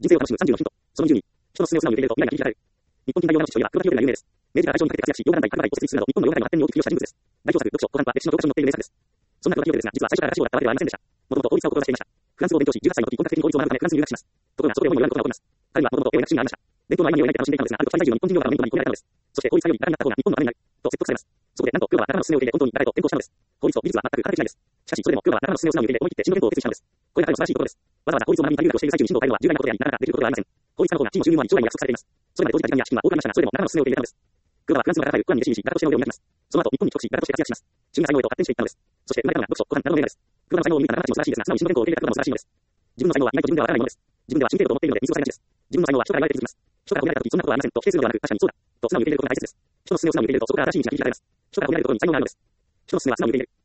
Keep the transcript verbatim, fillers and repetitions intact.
人生を楽しむさんじゅうのヒント。そのにじゅうに、人のすすめを素直に受け入れると未来が切り開かれる。日本近代洋画の父親は、黒田清が有名です。明治から大正にかけて活躍し、洋画団体、博物館を設立するなど、日本の洋画界の発展に大きく寄与した人物です。代表作、読書、古版は歴史の教科書に載っている名作です。そんな黒田清ですが、実は最初から合唱をやったわけではありませんでした。もともと法律を志していました。フランス語を勉強し、じゅっさいの時、本格的に法律を学ぶためフランスに留学します。ところが、そこで思いもよらぬことが起こります。彼はもともと絵を描く趣味がありました。伝統の合間に絵を描いて楽しんでいたのですが、あるとパリ在住の日本人業がのメントに込められたのです。そして、法律作業に長くなった方が日本のためになる。と説得されます。そこで、なんと、黒田は仲間の勧めを受けて本当に誰と転校したのです。法律と技術は全く関係しないです。しかし、それでも黒田は仲間の勧めを素直に受け入れ、思い切って進路変更を決意したのです。これが彼の素晴らしいところです。わざわざ法律を学びに留学をしている最中に進路を変えるのは重大なことであり、なかなかできることではありません。法律家の方が地位も収入もあり、将来も約束されています。それまで当時たちには資金は多くありましたが、それでも仲間の勧めを受け入れたのです。黒田はフランスの画家で、クアンに弟子入りし、画家としての腕を磨きます。その後、日本に帰国し、画家として活躍します。趣味が才能へと発展していったのです。そして生まれたのが読書、古版などの映画です。黒田の才能を見た仲間たちも素晴らしいですが、素直に進路変更を受け入れた黒田も素晴らしいのです。自分の才能は意外と自分ではわからないものです。自分では真程度と思っているので、水を差しがちです。自分の才能は人から言われて気づきます。人から褒められた時、そんなことはありませんと否定するのではなく、確かにそうだと素直に受け入れることが大切です。人の勧めを素直に受け入れると、そこから新しい道が切り開かれます。人から褒められることに才能があるのです。人の勧めは素直に受け入れる。